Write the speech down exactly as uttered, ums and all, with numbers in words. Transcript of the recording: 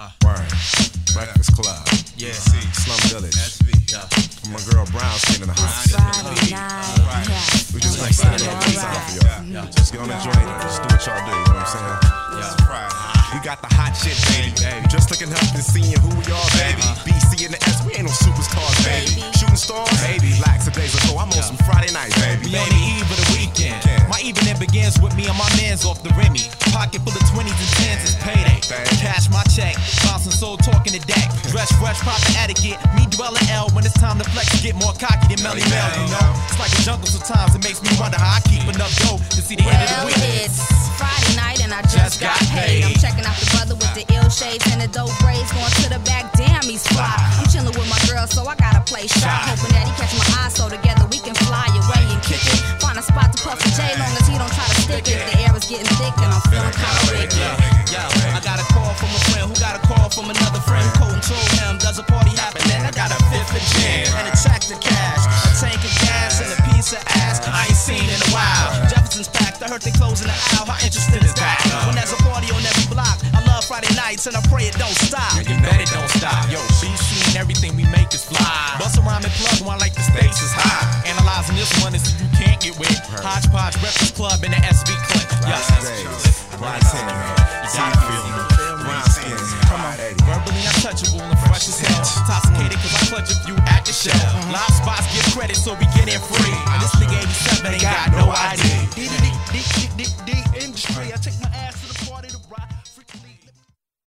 Uh, Word. Breakfast Club. Yeah. Slum Village. S V. Yeah. My girl Brown sitting in the hot seat. Friday night. Yeah. We just like standing on the time for y'all. Yeah. Just get on the joint and just do what y'all do. You know what I'm saying? Yeah. Friday. We got the hot shit, baby. baby. Just looking up and seeing who we are, baby. B C and the S, we ain't no superstars, baby. Shooting stars, baby. Lax a days ago, I'm on some Friday night, baby. We on the eve of the weekend. My evening begins with me and my mans off the Remy. Pocket full of twenties and tens is payday. Cash my check, bouncing soul talking to deck. Dress fresh, proper etiquette. Me dwelling L when it's time to flex. Get more cocky than Melly Mel, you know. It's like a jungle sometimes. It makes me wonder how I keep enough dough to see the well, end of the week. It's Friday night and I just, just got, got paid. paid. I'm checking out the brother with the ill shades and the dope braids. Going to the back, damn, he's fly. I'm chilling with my girl, so I gotta play shot. Hoping that he catch my eye, so together we can fly away and kick it. Find a spot to puff a J, long as he don't try to stick it. The air is getting thick and I'm feeling kinda wicked. Yo, I got a call from a friend who got a call from another friend. Code and told him there's a party happening. I got a fifth of gin and a track to cash, a tank of gas and a piece of ass I ain't seen in a while. Jefferson's packed, I heard they closing the aisle. How interesting is that? When there's a party on every block, I love Friday nights and I pray it don't stop. You bet it don't stop. Yo, B C and everything we make is fly. Bust around and plug one like the stage is high. Analyzing this one is if you can't get with Hodgepodge Breakfast Club in the S V click. Yes, Brown skin, brown skin. Come on, Eddie. Verbally untouchable and fresh as hell. Intoxicated cause I clutch a few at the show. Live spots give credit so we get in free. And this nigga eighty-seven ain't got no idea.